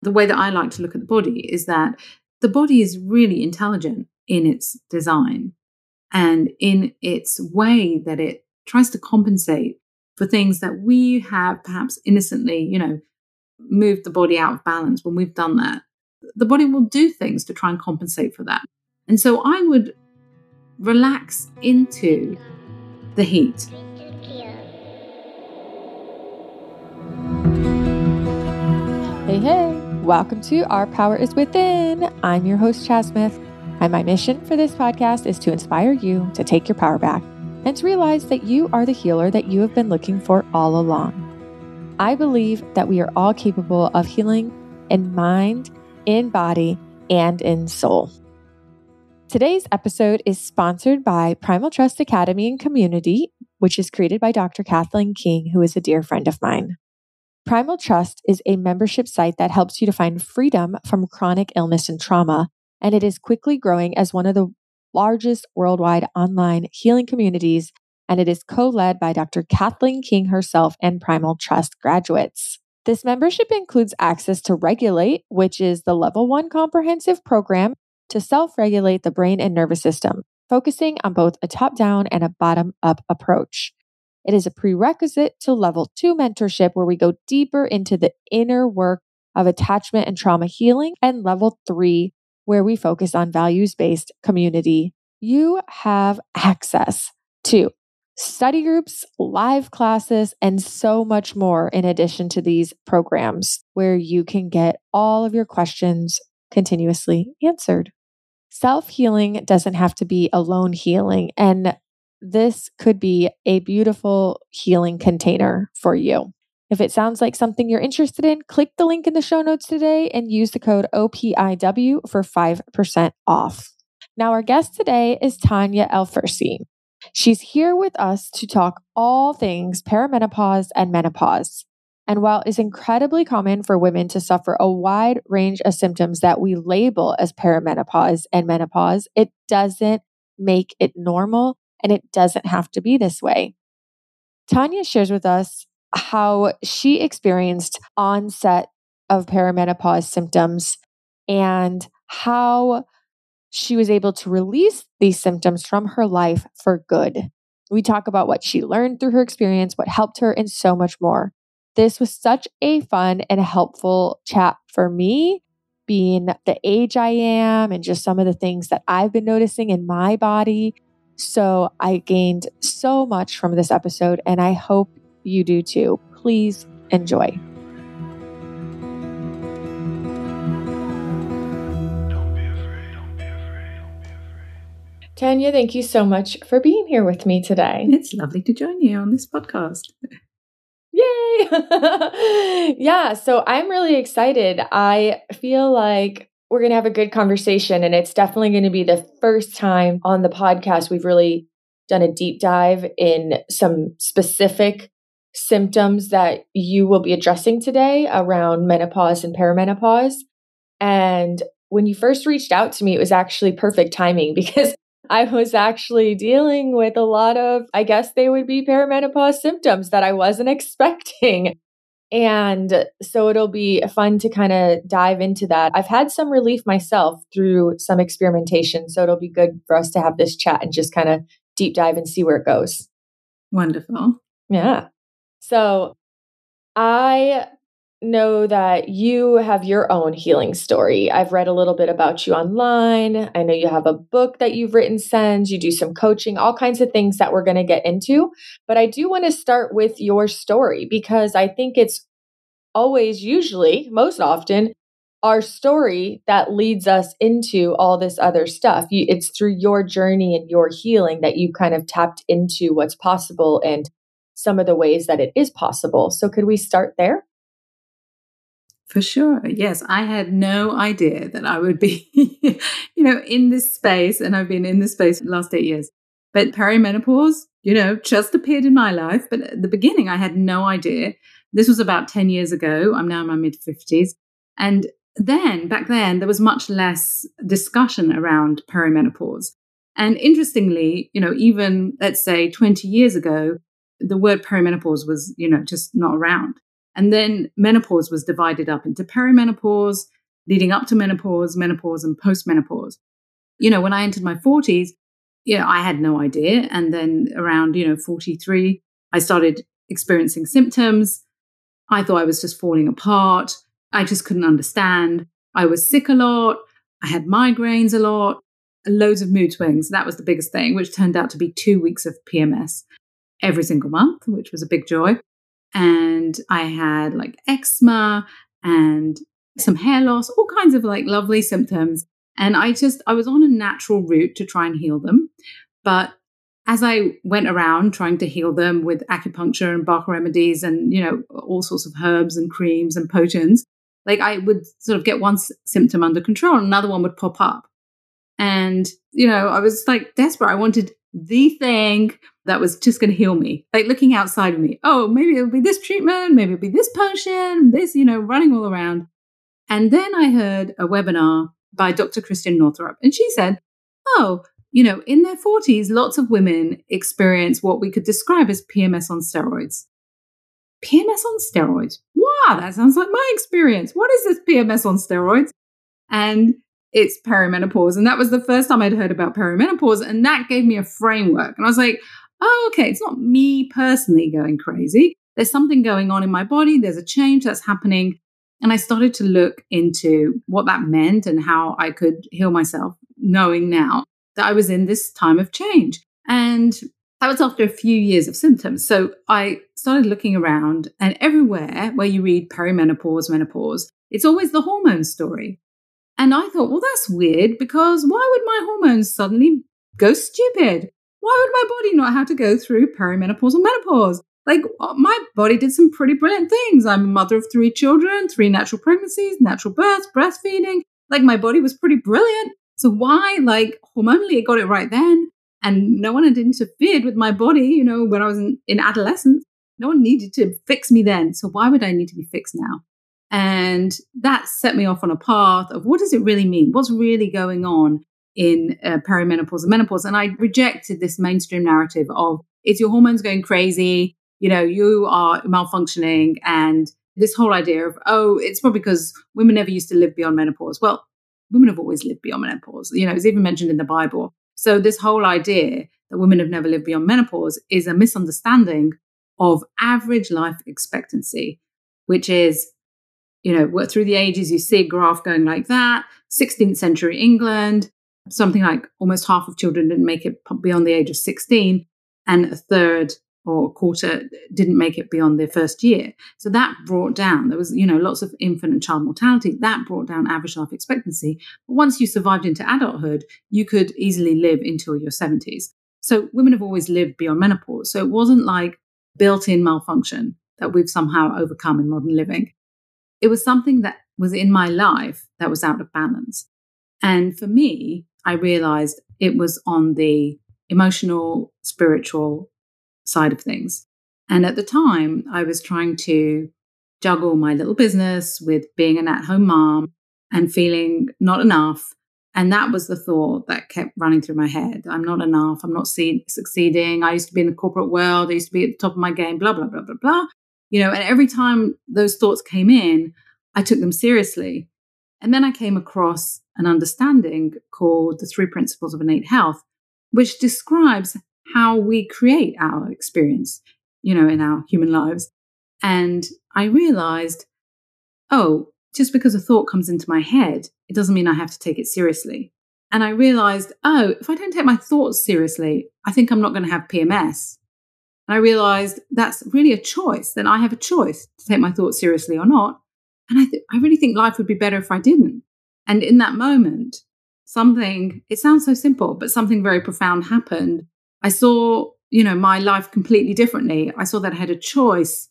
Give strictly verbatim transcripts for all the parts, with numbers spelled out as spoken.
the way that I like to look at the body is that the body is really intelligent in its design and in its way that it tries to compensate for things that we have perhaps innocently, you know, moved the body out of balance. When we've done that, the body will do things to try and compensate for that. And so I would relax into the heat. Hey, hey, welcome to Our Power is Within. I'm your host, Chas Smith, and my mission for this podcast is to inspire you to take your power back and to realize that you are the healer that you have been looking for all along. I believe that we are all capable of healing in mind, in body, and in soul. Today's episode is sponsored by Primal Trust Academy and Community, which is created by Doctor Kathleen King, who is a dear friend of mine. Primal Trust is a membership site that helps you to find freedom from chronic illness and trauma, and it is quickly growing as one of the largest worldwide online healing communities, and it is co-led by Doctor Kathleen King herself and Primal Trust graduates. This membership includes access to Regulate, which is the level one comprehensive program to self-regulate the brain and nervous system, focusing on both a top-down and a bottom-up approach. It is a prerequisite to level two mentorship, where we go deeper into the inner work of attachment and trauma healing, and level three, where we focus on values-based community. You have access to study groups, live classes, and so much more in addition to these programs, where you can get all of your questions continuously answered. Self-healing doesn't have to be alone healing, and this could be a beautiful healing container for you. If it sounds like something you're interested in, click the link in the show notes today and use the code O P I W for five percent off. Now, our guest today is Tanya Elfersi. She's here with us to talk all things perimenopause and menopause. And while it's incredibly common for women to suffer a wide range of symptoms that we label as perimenopause and menopause, it doesn't make it normal. And it doesn't have to be this way. Tanya shares with us how she experienced onset of perimenopause symptoms and how she was able to release these symptoms from her life for good. We talk about what she learned through her experience, what helped her, and so much more. This was such a fun and helpful chat for me, being the age I am and just some of the things that I've been noticing in my body. So I gained so much from this episode, and I hope you do too. Please enjoy. Don't be afraid. Don't be afraid. Don't be afraid. Tanya, thank you so much for being here with me today. It's lovely to join you on this podcast. Yay! Yeah, so I'm really excited. I feel like we're going to have a good conversation, and it's definitely going to be the first time on the podcast we've really done a deep dive in some specific symptoms that you will be addressing today around menopause and perimenopause. And when you first reached out to me, it was actually perfect timing, because I was actually dealing with a lot of, I guess they would be perimenopause symptoms that I wasn't expecting. And so it'll be fun to kind of dive into that. I've had some relief myself through some experimentation, so it'll be good for us to have this chat and just kind of deep dive and see where it goes. Wonderful. Yeah. So I know that you have your own healing story. I've read a little bit about you online. I know you have a book that you've written since, you do some coaching, all kinds of things that we're going to get into. But I do want to start with your story, because I think it's always, usually, most often, our story that leads us into all this other stuff. You, it's through your journey and your healing that you kind of tapped into what's possible and some of the ways that it is possible. So could we start there? For sure. Yes. I had no idea that I would be, you know, in this space, and I've been in this space for the last eight years. But perimenopause, you know, just appeared in my life. But at the beginning, I had no idea. This was about ten years ago. I'm now in my mid fifties. And then, back then, there was much less discussion around perimenopause. And interestingly, you know, even, let's say, twenty years ago, the word perimenopause was, you know, just not around. And then menopause was divided up into perimenopause, leading up to menopause, menopause, and postmenopause. You know, when I entered my forties, you know, I had no idea. And then around, you know, forty-three, I started experiencing symptoms. I thought I was just falling apart. I just couldn't understand. I was sick a lot. I had migraines a lot, loads of mood swings. That was the biggest thing, which turned out to be two weeks of P M S every single month, which was a big joy. And I had like eczema and some hair loss, all kinds of like lovely symptoms. And I just, I was on a natural route to try and heal them. But as I went around trying to heal them with acupuncture and Bach remedies and, you know, all sorts of herbs and creams and potions, like I would sort of get one s- symptom under control and another one would pop up. And, you know, I was like desperate. I wanted the thing that was just going to heal me, like looking outside of me. Oh, maybe it'll be this treatment, maybe it'll be this potion, this, you know, running all around. And then I heard a webinar by Doctor Christian Northrup. And she said, oh, you know, in their forties, lots of women experience what we could describe as P M S on steroids. P M S on steroids? Wow, that sounds like my experience. What is this P M S on steroids? And it's perimenopause. And that was the first time I'd heard about perimenopause. And that gave me a framework. And I was like, oh, okay, it's not me personally going crazy. There's something going on in my body. There's a change that's happening. And I started to look into what that meant and how I could heal myself, knowing now that I was in this time of change. And that was after a few years of symptoms. So I started looking around, and everywhere where you read perimenopause, menopause, it's always the hormone story. And I thought, well, that's weird, because why would my hormones suddenly go stupid? Why would my body not have to go through perimenopause or menopause? Like, my body did some pretty brilliant things. I'm a mother of three children, three natural pregnancies, natural births, breastfeeding. Like, my body was pretty brilliant. So why, like, hormonally, it got it right then. And no one had interfered with my body, you know, when I was in, in adolescence. No one needed to fix me then. So why would I need to be fixed now? And that set me off on a path of what does it really mean? What's really going on in uh, perimenopause and menopause? And I rejected this mainstream narrative of it's your hormones going crazy, you know, you are malfunctioning, and this whole idea of, oh, it's probably because women never used to live beyond menopause. Well, women have always lived beyond menopause. You know, it's even mentioned in the Bible. So this whole idea that women have never lived beyond menopause is a misunderstanding of average life expectancy, which is, you know, through the ages, you see a graph going like that. sixteenth century England, something like almost half of children didn't make it beyond the age of sixteen, and a third or a quarter didn't make it beyond their first year. So that brought down, there was, you know, lots of infant and child mortality. That brought down average life expectancy. But once you survived into adulthood, you could easily live until your seventies. So women have always lived beyond menopause. So it wasn't like built-in malfunction that we've somehow overcome in modern living. It was something that was in my life that was out of balance. And for me, I realized it was on the emotional, spiritual side of things. And at the time, I was trying to juggle my little business with being an at-home mom and feeling not enough. And that was the thought that kept running through my head. I'm not enough. I'm not see- succeeding. I used to be in the corporate world. I used to be at the top of my game, blah, blah, blah, blah, blah. You know, and every time those thoughts came in, I took them seriously. And then I came across an understanding called the Three Principles of Innate Health, which describes how we create our experience, you know, in our human lives. And I realized, oh, just because a thought comes into my head, it doesn't mean I have to take it seriously. And I realized, oh, if I don't take my thoughts seriously, I think I'm not going to have P M S. And I realized that's really a choice. Then I have a choice to take my thoughts seriously or not. And I, th- I really think life would be better if I didn't. And in that moment, something, it sounds so simple, but something very profound happened. I saw, you know, my life completely differently. I saw that I had a choice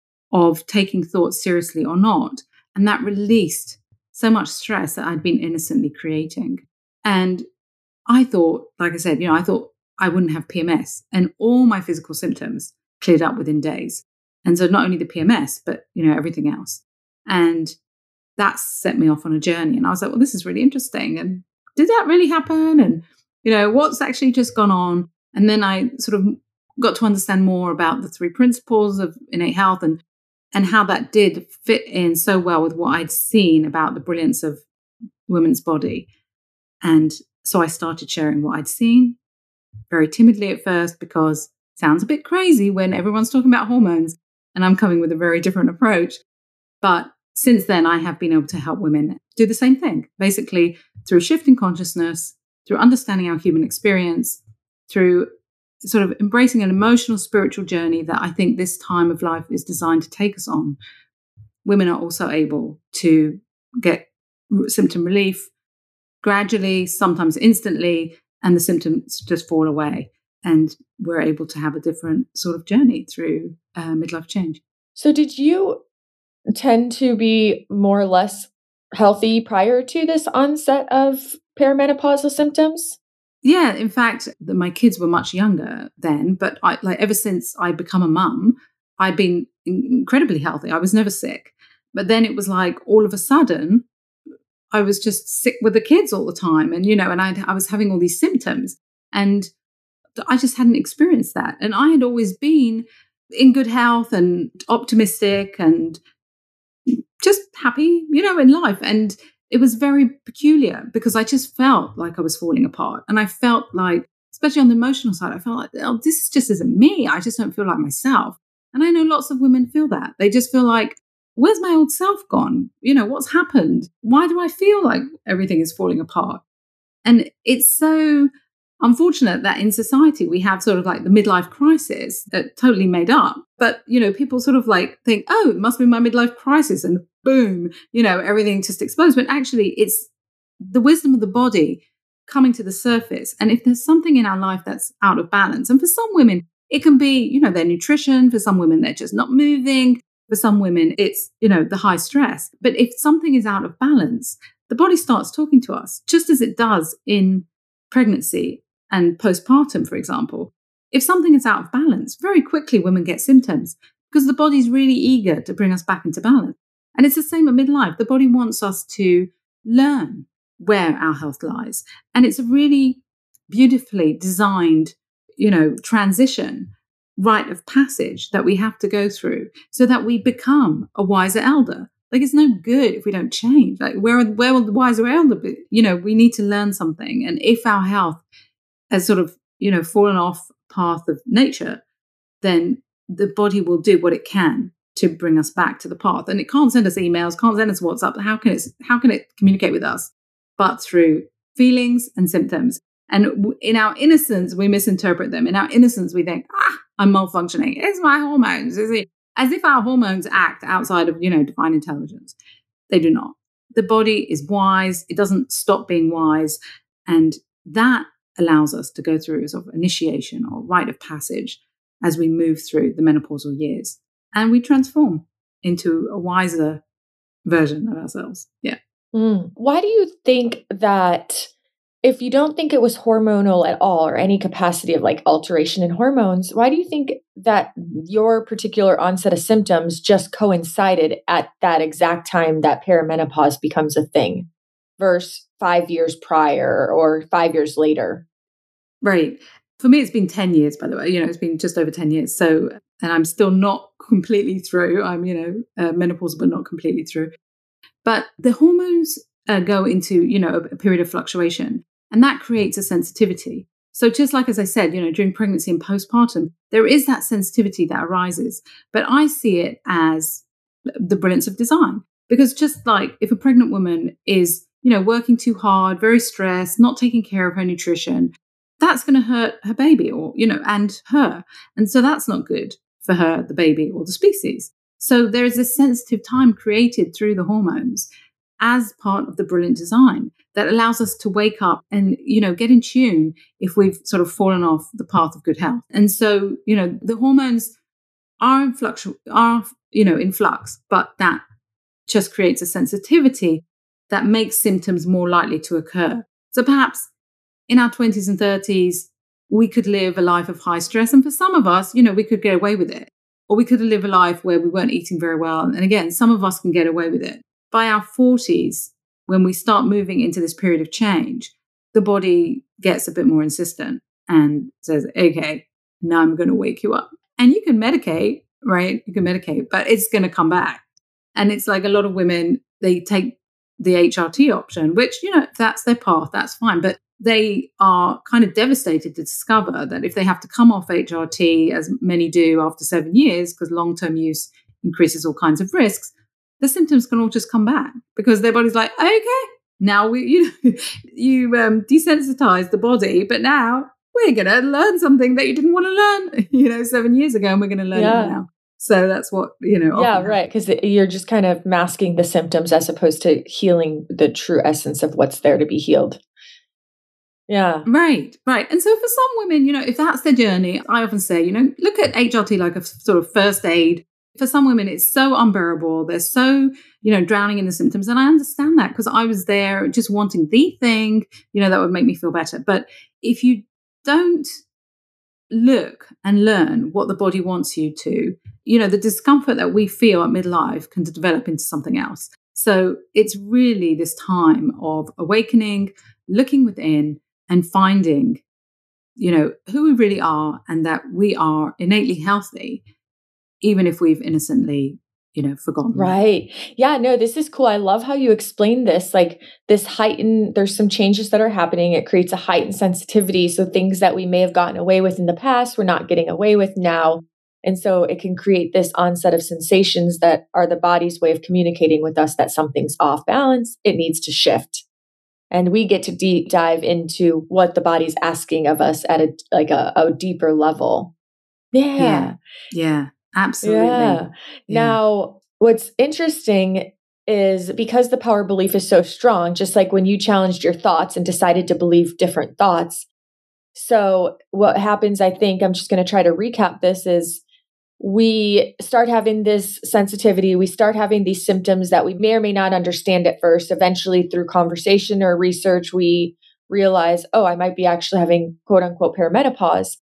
of taking thoughts seriously or not. And that released so much stress that I'd been innocently creating. And I thought, like I said, you know, I thought I wouldn't have P M S, and all my physical symptoms cleared up within days. And so not only the P M S, but, you know, everything else. And that set me off on a journey. And I was like, well, this is really interesting. And did that really happen? And, you know, what's actually just gone on? And then I sort of got to understand more about the three principles of innate health. And, and how that did fit in so well with what I'd seen about the brilliance of women's body. And so I started sharing what I'd seen, very timidly at first, because it sounds a bit crazy when everyone's talking about hormones and I'm coming with a very different approach. But since then, I have been able to help women do the same thing, basically through shifting consciousness, through understanding our human experience, through sort of embracing an emotional, spiritual journey that I think this time of life is designed to take us on. Women are also able to get symptom relief gradually, sometimes instantly, and the symptoms just fall away. And we're able to have a different sort of journey through uh, midlife change. So did you tend to be more or less healthy prior to this onset of perimenopausal symptoms? Yeah, in fact, the, my kids were much younger then, but I, like ever since I become a mum, I've been incredibly healthy. I was never sick. But then it was like all of a sudden, I was just sick with the kids all the time. And, you know, and I I was having all these symptoms and I just hadn't experienced that. And I had always been in good health and optimistic and just happy, you know, in life. And it was very peculiar because I just felt like I was falling apart. And I felt like, especially on the emotional side, I felt like, oh, this just isn't me. I just don't feel like myself. And I know lots of women feel that. They just feel like, where's my old self gone? You know, what's happened? Why do I feel like everything is falling apart? And it's so unfortunate that in society we have sort of like the midlife crisis that totally made up. But, you know, people sort of like think, oh, it must be my midlife crisis. And boom, you know, everything just explodes. But actually, it's the wisdom of the body coming to the surface. And if there's something in our life that's out of balance, and for some women, it can be, you know, their nutrition. For some women, they're just not moving. For some women, it's, you know, the high stress. But if something is out of balance, the body starts talking to us, just as it does in pregnancy and postpartum, for example. If something is out of balance, very quickly women get symptoms because the body's really eager to bring us back into balance. And it's the same at midlife. The body wants us to learn where our health lies. And it's a really beautifully designed, you know, transition, rite of passage that we have to go through so that we become a wiser elder. Like, it's no good if we don't change. Like, where, where will the wiser elder be? You know, we need to learn something. And if our health has sort of, you know, fallen off path of nature, then the body will do what it can to bring us back to the path. And it can't send us emails, can't send us WhatsApp. How can it, how can it communicate with us? But through feelings and symptoms. And in our innocence, we misinterpret them. In our innocence, we think, ah, I'm malfunctioning. It's my hormones. Is it? As if our hormones act outside of, you know, divine intelligence. They do not. The body is wise. It doesn't stop being wise. And that allows us to go through a sort of initiation or rite of passage as we move through the menopausal years. And we transform into a wiser version of ourselves. Yeah. Mm. Why do you think that, if you don't think it was hormonal at all or any capacity of like alteration in hormones, why do you think that your particular onset of symptoms just coincided at that exact time that perimenopause becomes a thing versus five years prior or five years later? Right. For me, it's been ten years, by the way. You know, it's been just over ten years. So, and I'm still not completely through. I'm, you know, uh, menopausal, but not completely through. But the hormones uh, go into, you know, a, a period of fluctuation, and that creates a sensitivity. So just like, as I said, you know, during pregnancy and postpartum, there is that sensitivity that arises. But I see it as the brilliance of design, because just like if a pregnant woman is, you know, working too hard, very stressed, not taking care of her nutrition, that's going to hurt her baby or, you know, and her. And so that's not good for her, the baby, or the species. So there is this sensitive time created through the hormones as part of the brilliant design that allows us to wake up and, you know, get in tune if we've sort of fallen off the path of good health. And so, you know, the hormones are in flux, are, you know, in flux, but that just creates a sensitivity that makes symptoms more likely to occur. So perhaps in our twenties and thirties, we could live a life of high stress. And for some of us, you know, we could get away with it. Or we could live a life where we weren't eating very well. And again, some of us can get away with it. By our forties, when we start moving into this period of change, the body gets a bit more insistent and says, okay, now I'm going to wake you up. And you can medicate right? You can medicate, but it's going to come back. And it's like a lot of women, they take the H R T option, which, you know, if that's their path, that's fine. But they are kind of devastated to discover that if they have to come off H R T, as many do after seven years, because long-term use increases all kinds of risks, the symptoms can all just come back because their body's like, okay, now we, you know, you um, desensitize the body, but now we're going to learn something that you didn't want to learn, you know, seven years ago, and we're going to learn yeah. it now. So that's what, you know. Yeah, right. Because you're just kind of masking the symptoms as opposed to healing the true essence of what's there to be healed. Yeah. Right, right. And so for some women, you know, if that's their journey, I often say, you know, look at H R T like a sort of first aid. For some women, it's so unbearable. They're so, you know, drowning in the symptoms. And I understand that because I was there just wanting the thing, you know, that would make me feel better. But if you don't look and learn what the body wants you to, you know, the discomfort that we feel at midlife can develop into something else. So it's really this time of awakening, looking within and finding, you know, who we really are and that we are innately healthy, even if we've innocently, you know, forgotten. Right. Yeah, no, this is cool. I love how you explain this, like this heightened, there's some changes that are happening. It creates a heightened sensitivity. So things that we may have gotten away with in the past, we're not getting away with now. And so it can create this onset of sensations that are the body's way of communicating with us that something's off balance. It needs to shift. And we get to deep dive into what the body's asking of us at a like a, a deeper level. Yeah. Yeah. Yeah. Absolutely. Yeah. Yeah. Now, what's interesting is because the power belief is so strong, just like when you challenged your thoughts and decided to believe different thoughts. So what happens, I think, I'm just going to try to recap this, is we start having this sensitivity. We start having these symptoms that we may or may not understand at first. Eventually, through conversation or research, we realize, oh, I might be actually having quote unquote perimenopause.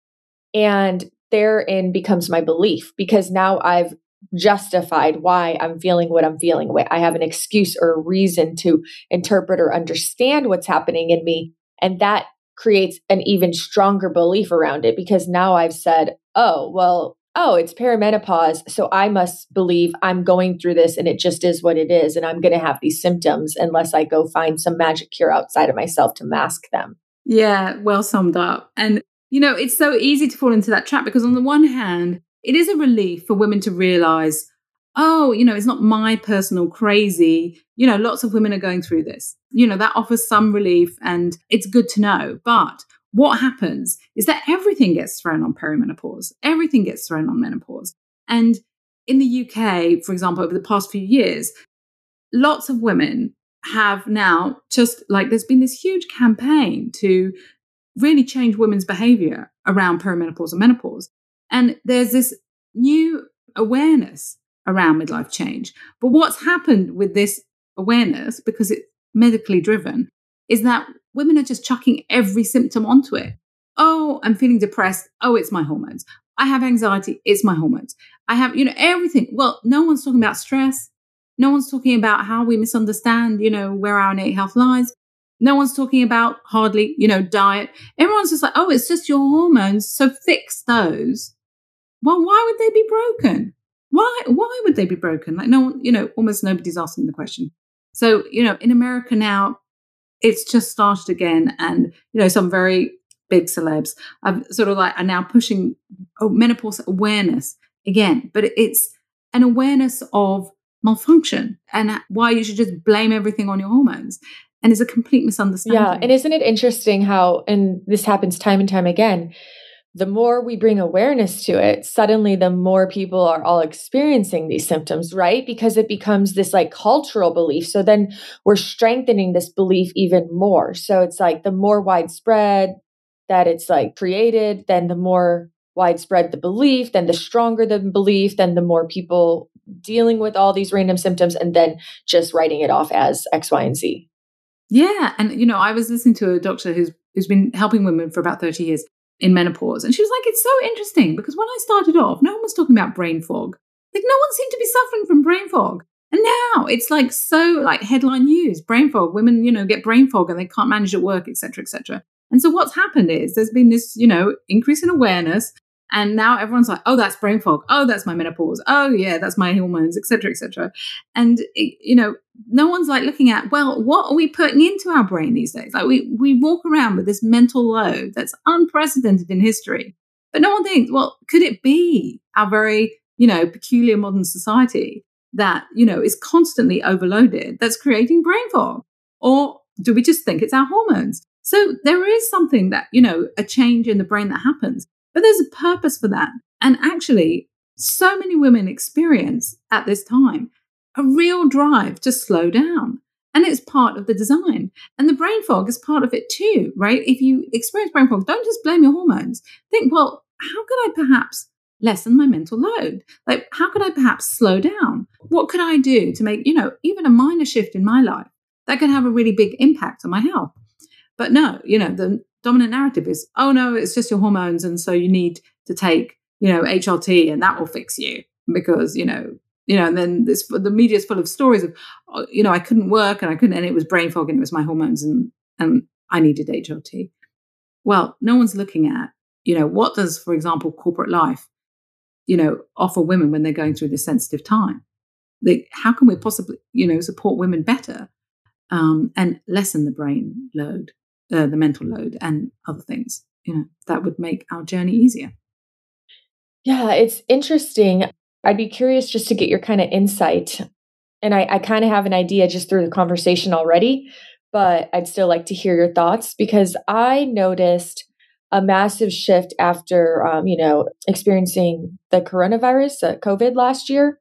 And therein becomes my belief, because now I've justified why I'm feeling what I'm feeling. I have an excuse or a reason to interpret or understand what's happening in me. And that creates an even stronger belief around it, because now I've said, oh, well, oh, it's perimenopause. So I must believe I'm going through this and it just is what it is. And I'm going to have these symptoms unless I go find some magic cure outside of myself to mask them. Yeah, well summed up. And you know, it's so easy to fall into that trap because on the one hand, it is a relief for women to realize, oh, you know, it's not my personal crazy. You know, lots of women are going through this. You know, that offers some relief and it's good to know. But what happens is that everything gets thrown on perimenopause. Everything gets thrown on menopause. And in the U K, for example, over the past few years, lots of women have now just like, there's been this huge campaign to really change women's behavior around perimenopause and menopause. And there's this new awareness around midlife change. But what's happened with this awareness, because it's medically driven, is that women are just chucking every symptom onto it. Oh, I'm feeling depressed. Oh, it's my hormones. I have anxiety. It's my hormones. I have, you know, everything. Well, no one's talking about stress. No one's talking about how we misunderstand, you know, where our innate health lies. No one's talking about hardly, you know, diet. Everyone's just like, oh, it's just your hormones. So fix those. Well, why would they be broken? Why, why would they be broken? Like no one, you know, almost nobody's asking the question. So, you know, in America now, it's just started again. And, you know, some very big celebs are sort of like are now pushing oh, menopause awareness again. But it's an awareness of malfunction and why you should just blame everything on your hormones. And it's a complete misunderstanding. Yeah. And isn't it interesting how, and this happens time and time again, the more we bring awareness to it, suddenly the more people are all experiencing these symptoms, right? Because it becomes this like cultural belief. So then we're strengthening this belief even more. So it's like the more widespread that it's like created, then the more widespread the belief, then the stronger the belief, then the more people dealing with all these random symptoms and then just writing it off as X, Y, and Z. Yeah. And, you know, I was listening to a doctor who's who's been helping women for about thirty years in menopause. And she was like, it's so interesting because when I started off, no one was talking about brain fog. Like no one seemed to be suffering from brain fog. And now it's like so like headline news, brain fog, women, you know, get brain fog and they can't manage at work, et cetera, et cetera. And so what's happened is there's been this, you know, increase in awareness. And now everyone's like, oh, that's brain fog. Oh, that's my menopause. Oh, yeah, that's my hormones, et cetera, et cetera. And, you know, no one's like looking at, well, what are we putting into our brain these days? Like we, we walk around with this mental load that's unprecedented in history. But no one thinks, well, could it be our very, you know, peculiar modern society that, you know, is constantly overloaded that's creating brain fog? Or do we just think it's our hormones? So there is something that, you know, a change in the brain that happens. But there's a purpose for that. And actually, so many women experience at this time a real drive to slow down. And it's part of the design. And the brain fog is part of it too, right? If you experience brain fog, don't just blame your hormones. Think, well, how could I perhaps lessen my mental load? Like, how could I perhaps slow down? What could I do to make, you know, even a minor shift in my life that could have a really big impact on my health? But no, you know, the dominant narrative is, oh no, it's just your hormones. And so you need to take, you know, H R T and that will fix you because, you know, you know, and then this, the media is full of stories of, you know, I couldn't work and I couldn't, and it was brain fog and it was my hormones and, and I needed H R T. Well, no one's looking at, you know, what does, for example, corporate life, you know, offer women when they're going through this sensitive time? They, how can we possibly, you know, support women better um, and lessen the brain load? Uh, the mental load and other things, you know, that would make our journey easier. Yeah, it's interesting. I'd be curious just to get your kind of insight. And I, I kind of have an idea just through the conversation already, but I'd still like to hear your thoughts because I noticed a massive shift after, um, you know, experiencing the coronavirus, uh, COVID last year.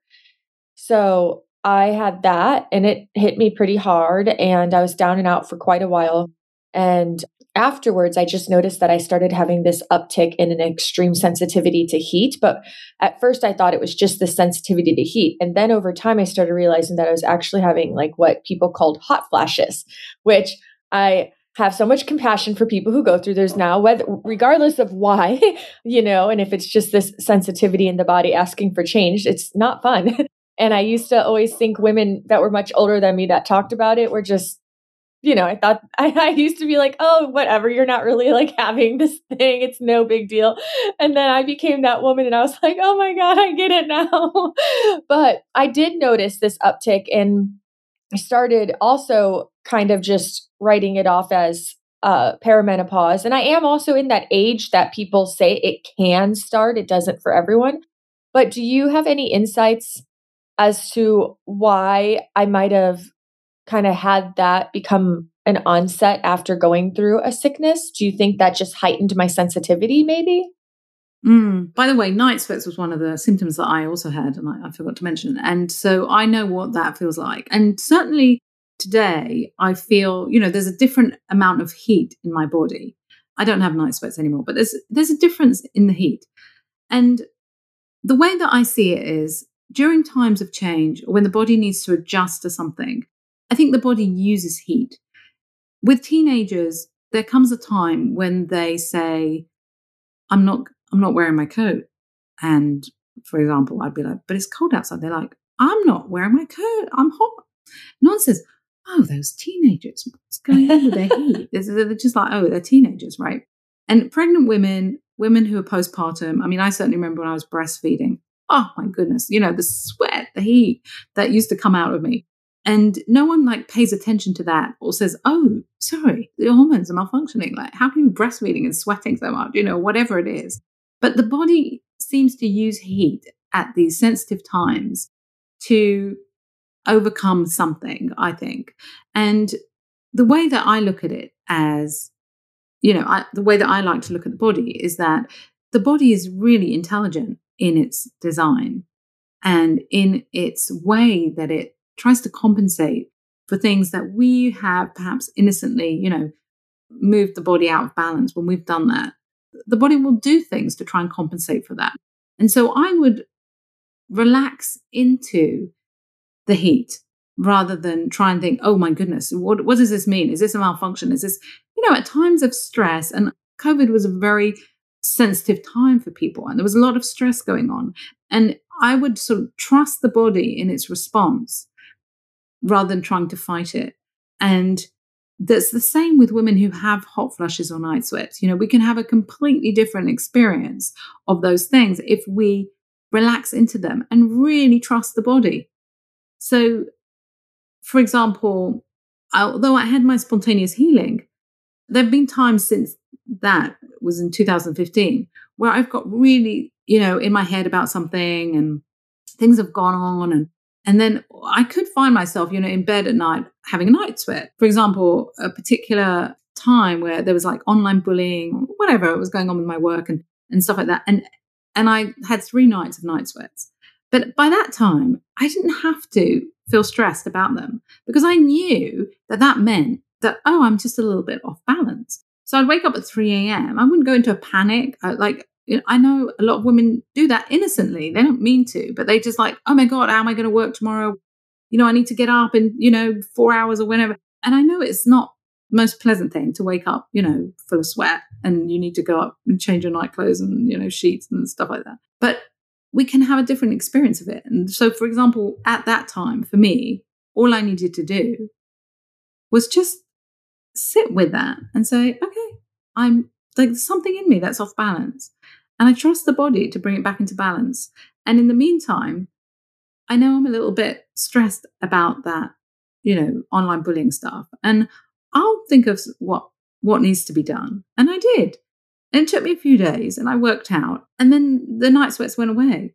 So I had that and it hit me pretty hard and I was down and out for quite a while. And afterwards, I just noticed that I started having this uptick in an extreme sensitivity to heat. But at first, I thought it was just the sensitivity to heat. And then over time, I started realizing that I was actually having like what people called hot flashes, which I have so much compassion for people who go through those now, whether, regardless of why, you know, and if it's just this sensitivity in the body asking for change, it's not fun. And I used to always think women that were much older than me that talked about it were just, you know, I thought I, I used to be like, oh, whatever, you're not really like having this thing. It's no big deal. And then I became that woman and I was like, oh my God, I get it now. But I did notice this uptick and I started also kind of just writing it off as uh, perimenopause. And I am also in that age that people say it can start. It doesn't for everyone. But do you have any insights as to why I might have kind of had that become an onset after going through a sickness? Do you think that just heightened my sensitivity maybe? Mm. By the way, night sweats was one of the symptoms that I also had, and I, I forgot to mention. And so I know what that feels like. And certainly today, I feel, you know, there's a different amount of heat in my body. I don't have night sweats anymore, but there's there's a difference in the heat. And the way that I see it is during times of change, or when the body needs to adjust to something, I think the body uses heat. With teenagers, there comes a time when they say, I'm not I'm not wearing my coat. And for example, I'd be like, but it's cold outside. They're like, I'm not wearing my coat. I'm hot. No one says, oh, those teenagers, what's going on with their heat? They're just like, oh, they're teenagers, right? And pregnant women, women who are postpartum, I mean, I certainly remember when I was breastfeeding, oh my goodness, you know, the sweat, the heat that used to come out of me. And no one like pays attention to that or says, oh, sorry, your hormones are malfunctioning. Like, how can you be breastfeeding and sweating so much? You know, whatever it is. But the body seems to use heat at these sensitive times to overcome something, I think. And the way that I look at it as, you know, I, the way that I like to look at the body is that the body is really intelligent in its design and in its way that it tries to compensate for things that we have perhaps innocently, you know, moved the body out of balance. When we've done that, the body will do things to try and compensate for that. And so I would relax into the heat rather than try and think, oh my goodness, what, what does this mean? Is this a malfunction? Is this, you know, at times of stress, and COVID was a very sensitive time for people and there was a lot of stress going on. And I would sort of trust the body in its response rather than trying to fight it. And that's the same with women who have hot flushes or night sweats. You know, we can have a completely different experience of those things if we relax into them and really trust the body. So, for example, although I had my spontaneous healing, there have been times since that was in two thousand fifteen where I've got really, you know, in my head about something and things have gone on. And, and then I could find myself, you know, in bed at night having a night sweat. For example, a particular time where there was like online bullying, whatever was going on with my work and, and stuff like that. And, and I had three nights of night sweats. But by that time, I didn't have to feel stressed about them because I knew that that meant that, oh, I'm just a little bit off balance. So I'd wake up at three a.m. I wouldn't go into a panic. I, like, you know, I know a lot of women do that innocently. They don't mean to, but they just like, oh my God, how am I going to work tomorrow? You know, I need to get up in, you know, four hours or whenever. And I know it's not the most pleasant thing to wake up, you know, full of sweat and you need to go up and change your night clothes and, you know, sheets and stuff like that. But we can have a different experience of it. And so, for example, at that time, for me, all I needed to do was just sit with that and say, okay, I'm like, there's something in me that's off balance. And I trust the body to bring it back into balance. And in the meantime, I know I'm a little bit stressed about that, you know, online bullying stuff. And I'll think of what, what needs to be done. And I did. And it took me a few days and I worked out. And then the night sweats went away.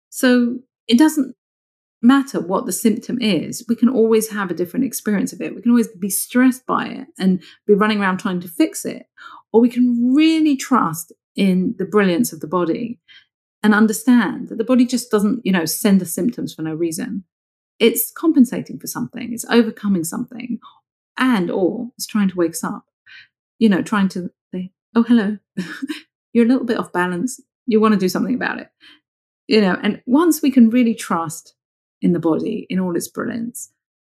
So it doesn't matter what the symptom is. We can always have a different experience of it. We can always be stressed by it and be running around trying to fix it. Or we can really trust in the brilliance of the body and understand that the body just doesn't, you know, send us symptoms for no reason. It's compensating for something. It's overcoming something, and or it's trying to wake us up. You know, trying to say, "Oh, hello, you're a little bit off balance. You want to do something about it." You know, and once we can really trust in the body in all its brilliance,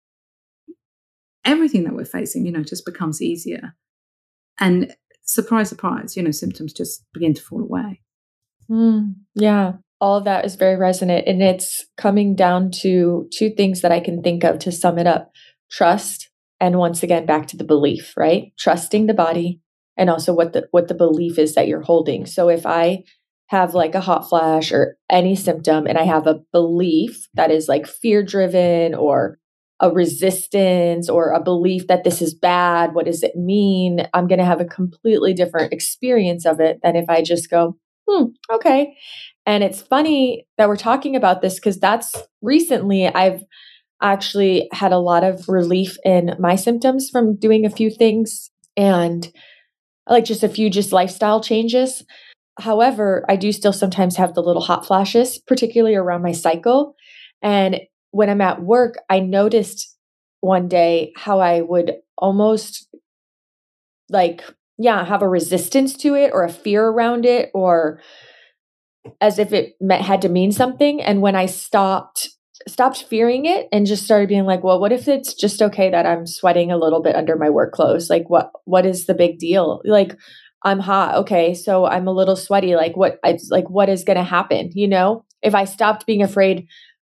everything that we're facing, you know, just becomes easier. And surprise, surprise, you know, symptoms just begin to fall away. Mm, yeah, all of that is very resonant. And it's coming down to two things that I can think of to sum it up: trust, and once again, back to the belief, right? Trusting the body and also what the what the belief is that you're holding. So if I have like a hot flash or any symptom and I have a belief that is like fear driven or a resistance or a belief that this is bad, what does it mean? I'm going to have a completely different experience of it than if I just go, hmm, okay. And it's funny that we're talking about this because that's recently I've actually had a lot of relief in my symptoms from doing a few things and like just a few just lifestyle changes. However, I do still sometimes have the little hot flashes, particularly around my cycle. And when I'm at work, I noticed one day how I would almost like, yeah, have a resistance to it or a fear around it, or as if it meant, had to mean something. And when I stopped, stopped fearing it and just started being like, well, what if it's just okay that I'm sweating a little bit under my work clothes? Like, what, what is the big deal? Like, I'm hot. Okay. So I'm a little sweaty. Like what, I like, what is going to happen? You know, if I stopped being afraid,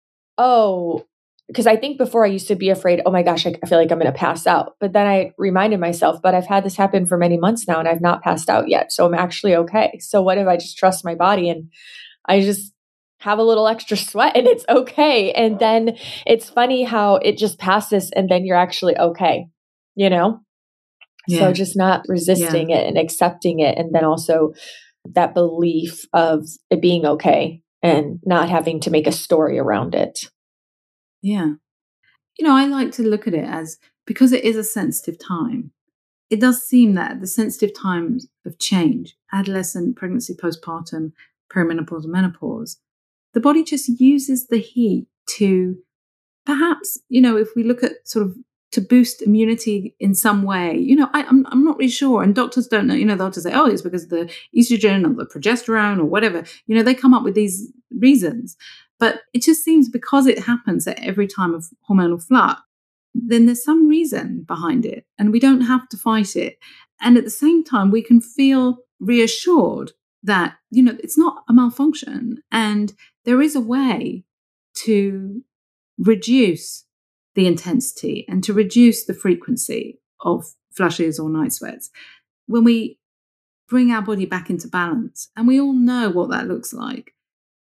oh, because I think before I used to be afraid, oh my gosh, I, I feel like I'm going to pass out. But then I reminded myself, but I've had this happen for many months now and I've not passed out yet. So I'm actually okay. So what if I just trust my body and I just have a little extra sweat and it's okay. And then it's funny how it just passes and then you're actually okay, you know? Yeah. So just not resisting yeah. it and accepting it. And then also that belief of it being okay and not having to make a story around it. Yeah. You know, I like to look at it as, because it is a sensitive time, it does seem that the sensitive times of change, adolescent, pregnancy, postpartum, perimenopause, and menopause, the body just uses the heat to perhaps, you know, if we look at sort of to boost immunity in some way, you know, I, I'm I'm not really sure. And doctors don't know, you know, they'll just say, oh, it's because of the estrogen or the progesterone or whatever. You know, they come up with these reasons. But it just seems because it happens at every time of hormonal flux, then there's some reason behind it and we don't have to fight it. And at the same time, we can feel reassured that, you know, it's not a malfunction and there is a way to reduce the intensity and to reduce the frequency of flushes or night sweats. When we bring our body back into balance, and we all know what that looks like,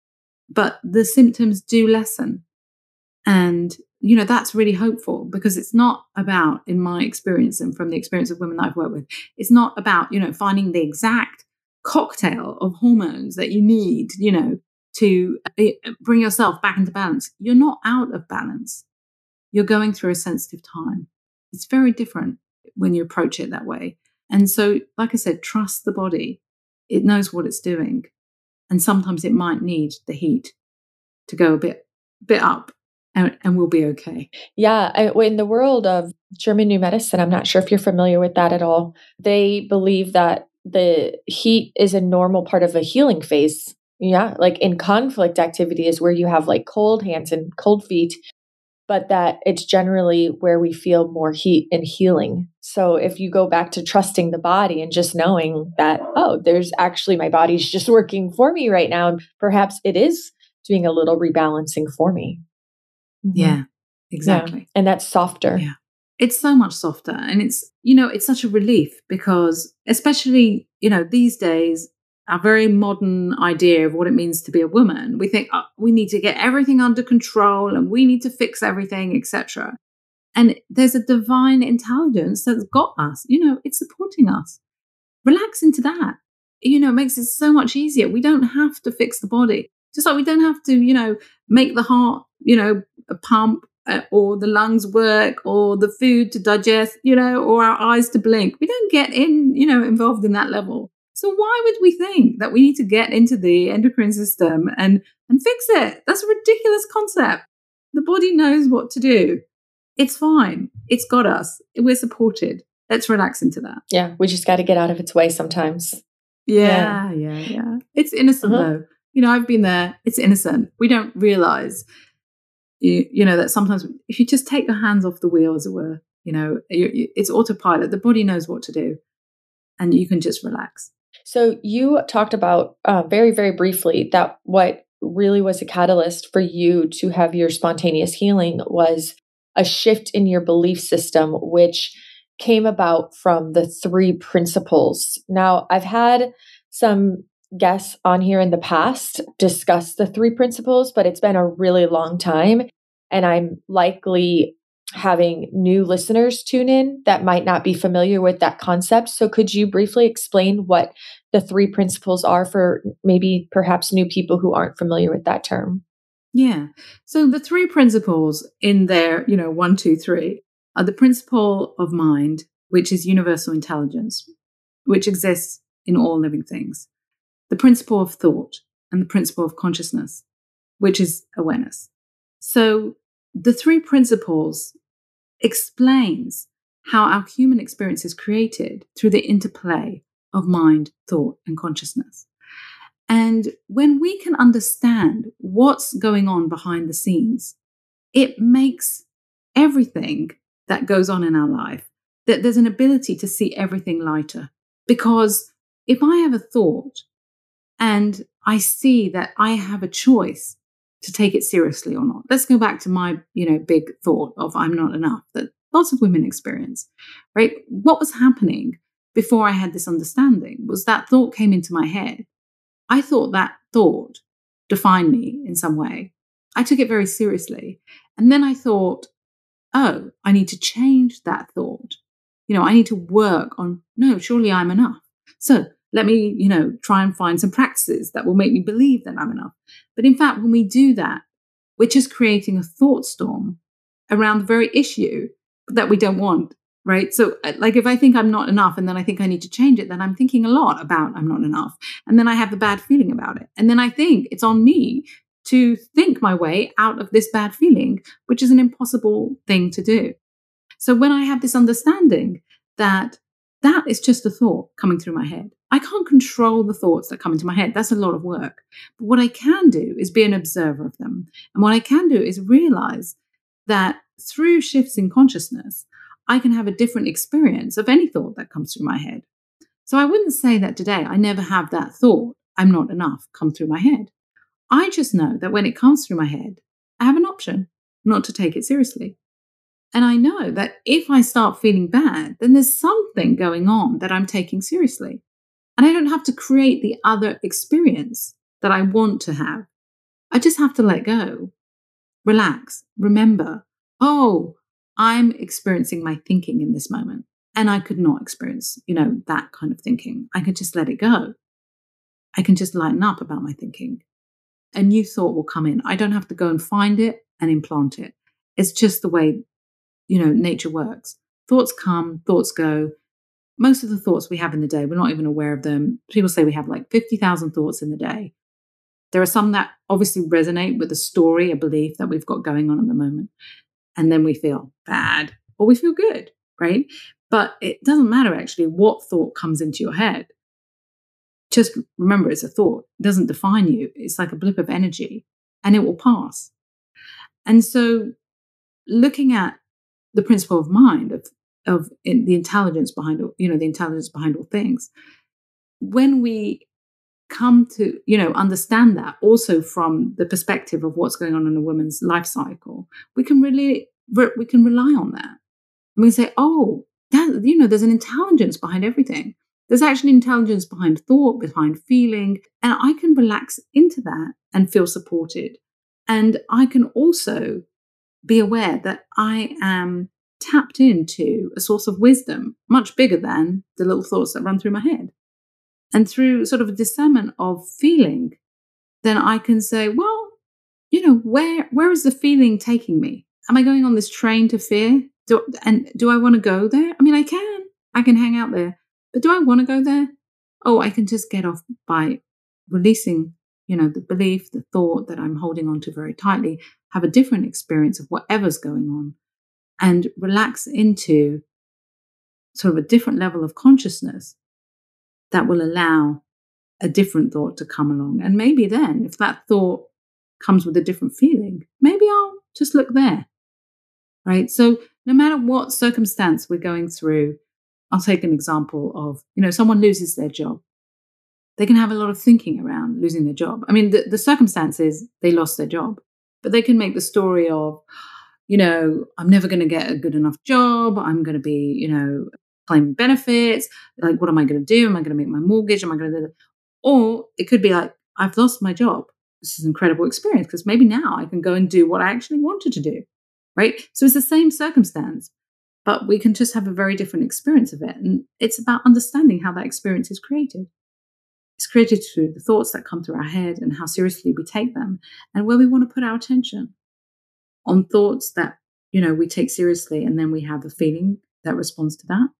but the symptoms do lessen. And, you know, that's really hopeful, because it's not about, in my experience and from the experience of women that I've worked with, it's not about, you know, finding the exact cocktail of hormones that you need, you know, to bring yourself back into balance. You're not out of balance. You're going through a sensitive time. It's very different when you approach it that way. And so, like I said, trust the body. It knows what it's doing. And sometimes it might need the heat to go a bit, bit up, and, and we'll be okay. Yeah. I, in the world of German New Medicine, I'm not sure if you're familiar with that at all. They believe that the heat is a normal part of a healing phase. Yeah. Like in conflict activity is where you have like cold hands and cold feet, but that it's generally where we feel more heat and healing. So if you go back to trusting the body and just knowing that, oh, there's actually, my body's just working for me right now, and perhaps it is doing a little rebalancing for me. Mm-hmm. Yeah, exactly. Yeah. And that's softer. Yeah. It's so much softer. And it's, you know, it's such a relief, because especially, you know, these days, our very modern idea of what it means to be a woman, we think, oh, we need to get everything under control and we need to fix everything, et cetera. And there's a divine intelligence that's got us, you know, it's supporting us. Relax into that. You know, it makes it so much easier. We don't have to fix the body. Just like we don't have to, you know, make the heart, you know, pump, uh, or the lungs work, or the food to digest, you know, or our eyes to blink. We don't get in, you know, involved in that level. So why would we think that we need to get into the endocrine system and, and fix it? That's a ridiculous concept. The body knows what to do. It's fine. It's got us. We're supported. Let's relax into that. Yeah. We just got to get out of its way sometimes. Yeah, yeah, yeah. yeah. It's innocent uh-huh. though. You know, I've been there. It's innocent. We don't realize, you, you know, that sometimes if you just take your hands off the wheel, as it were, you know, you, you, it's autopilot. The body knows what to do, and you can just relax. So you talked about uh, very, very briefly that what really was a catalyst for you to have your spontaneous healing was a shift in your belief system, which came about from the three principles. Now, I've had some guests on here in the past discuss the three principles, but it's been a really long time. And I'm likely having new listeners tune in that might not be familiar with that concept. So could you briefly explain what the three principles are for maybe perhaps new people who aren't familiar with that term? Yeah. So the three principles in there, you know, one, two, three, are the principle of mind, which is universal intelligence, which exists in all living things. The principle of thought, and the principle of consciousness, which is awareness. So the three principles explains how our human experience is created through the interplay of mind, thought, and consciousness. And when we can understand what's going on behind the scenes, it makes everything that goes on in our life, that there's an ability to see everything lighter. Because if I have a thought and I see that I have a choice to take it seriously or not. Let's go back to my, you know, big thought of I'm not enough that lots of women experience, right? What was happening before I had this understanding was that thought came into my head. I thought that thought defined me in some way. I took it very seriously. And then I thought, oh, I need to change that thought. You know, I need to work on, no, surely I'm enough. So let me, you know, try and find some practices that will make me believe that I'm enough. But in fact, when we do that, we're just creating a thought storm around the very issue that we don't want, right? So like if I think I'm not enough and then I think I need to change it, then I'm thinking a lot about I'm not enough. And then I have the bad feeling about it. And then I think it's on me to think my way out of this bad feeling, which is an impossible thing to do. So when I have this understanding that that is just a thought coming through my head, I can't control the thoughts that come into my head. That's a lot of work. But what I can do is be an observer of them. And what I can do is realize that through shifts in consciousness, I can have a different experience of any thought that comes through my head. So I wouldn't say that today I never have that thought, I'm not enough, come through my head. I just know that when it comes through my head, I have an option not to take it seriously. And I know that if I start feeling bad, then there's something going on that I'm taking seriously. And I don't have to create the other experience that I want to have. I just have to let go, relax, remember, oh, I'm experiencing my thinking in this moment. And I could not experience, you know, that kind of thinking. I could just let it go. I can just lighten up about my thinking. A new thought will come in. I don't have to go and find it and implant it. It's just the way, you know, nature works. Thoughts come, thoughts go. Most of the thoughts we have in the day, we're not even aware of them. People say we have like fifty thousand thoughts in the day. There are some that obviously resonate with a story, a belief that we've got going on at the moment. And then we feel bad or we feel good, right? But it doesn't matter actually what thought comes into your head. Just remember it's a thought. It doesn't define you. It's like a blip of energy and it will pass. And so looking at the principle of mind, of, of in the intelligence behind, you know, the intelligence behind all things, when we come to, you know, understand that also from the perspective of what's going on in a woman's life cycle, we can really, we can rely on that. And we say, oh, that, you know, there's an intelligence behind everything. There's actually intelligence behind thought, behind feeling, and I can relax into that and feel supported. And I can also be aware that I am tapped into a source of wisdom much bigger than the little thoughts that run through my head. And through sort of a discernment of feeling, then I can say, well, you know, where where is the feeling taking me? Am I going on this train to fear? Do, and do I want to go there? I mean, I can. I can hang out there. But do I want to go there? Oh, I can just get off by releasing, you know, the belief, the thought that I'm holding on to very tightly, have a different experience of whatever's going on, and relax into sort of a different level of consciousness that will allow a different thought to come along. And maybe then, if that thought comes with a different feeling, maybe I'll just look there, right? So no matter what circumstance we're going through, I'll take an example of, you know, someone loses their job. They can have a lot of thinking around losing their job. I mean, the, the circumstance is they lost their job, but they can make the story of, you know, I'm never going to get a good enough job. I'm going to be, you know, claiming benefits. Like, what am I going to do? Am I going to make my mortgage? Am I going to do that? Or it could be like, I've lost my job. This is an incredible experience because maybe now I can go and do what I actually wanted to do, right? So it's the same circumstance, but we can just have a very different experience of it. And it's about understanding how that experience is created. It's created through the thoughts that come through our head and how seriously we take them and where we want to put our attention on thoughts that, you know, we take seriously and then we have a feeling that responds to that,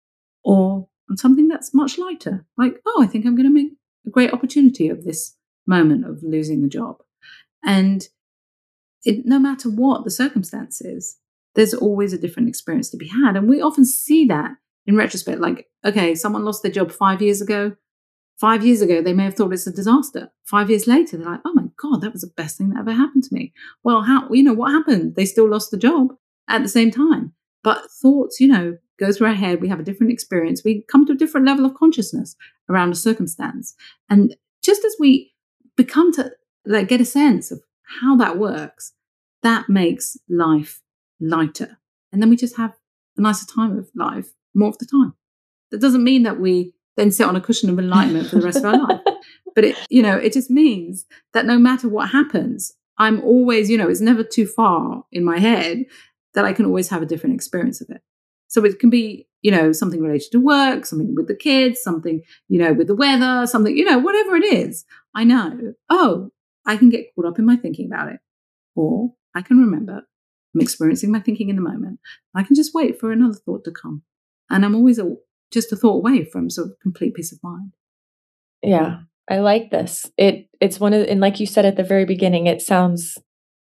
or on something that's much lighter, like, oh, I think I'm going to make a great opportunity of this moment of losing a job. And it, no matter what the circumstances, there's always a different experience to be had. And we often see that in retrospect, like, okay, someone lost their job five years ago. Five years ago, they may have thought it's a disaster. Five years later, they're like, oh my God, that was the best thing that ever happened to me. Well, how, you know, what happened? They still lost the job at the same time. But thoughts, you know, go through our head. We have a different experience. We come to a different level of consciousness around a circumstance. And just as we become to like get a sense of how that works, that makes life lighter. And then we just have a nicer time of life more of the time. That doesn't mean that we then sit on a cushion of enlightenment for the rest of our life. But it, you know, it just means that no matter what happens, I'm always, you know, it's never too far in my head that I can always have a different experience of it. So it can be, you know, something related to work, something with the kids, something, you know, with the weather, something, you know, whatever it is. I know, oh, I can get caught up in my thinking about it. Or I can remember I'm experiencing my thinking in the moment. I can just wait for another thought to come. And I'm always a, just a thought away from sort of complete peace of mind. Yeah, I like this. It It's one of, and like you said at the very beginning, it sounds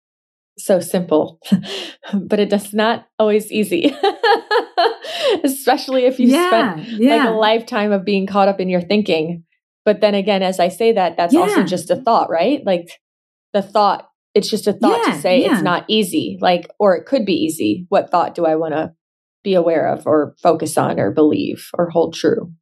so simple, but it does not always easy, especially if you yeah, spent yeah. like a lifetime of being caught up in your thinking. But then again, as I say that, that's yeah. also just a thought, right? Like the thought, it's just a thought yeah, to say yeah. it's not easy, like, or it could be easy. What thought do I want to be aware of or focus on or believe or hold true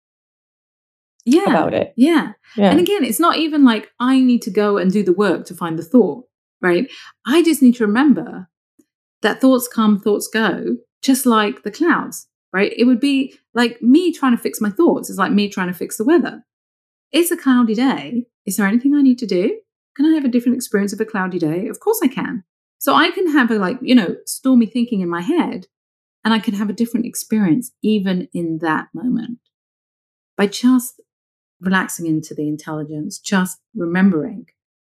yeah, about it? Yeah. yeah. And again, it's not even like I need to go and do the work to find the thought, right? I just need to remember that thoughts come, thoughts go, just like the clouds, right? It would be like me trying to fix my thoughts. It's like me trying to fix the weather. It's a cloudy day. Is there anything I need to do? Can I have a different experience of a cloudy day? Of course I can. So I can have a like, you know, stormy thinking in my head, and I can have a different experience even in that moment by just relaxing into the intelligence, just remembering,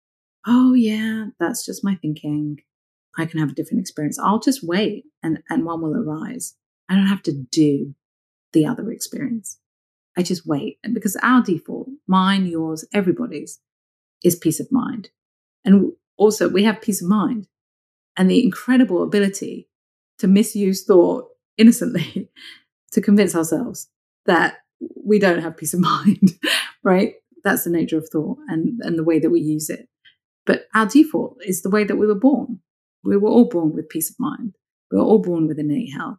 oh yeah, that's just my thinking. I can have a different experience. I'll just wait and, and one will arise. I don't have to do the other experience. I just wait. And because our default, mine, yours, everybody's, is peace of mind. And also we have peace of mind and the incredible ability to misuse thought innocently to convince ourselves that we don't have peace of mind, right? That's the nature of thought and, and the way that we use it. But our default is the way that we were born. We were all born with peace of mind. We were all born with innate health.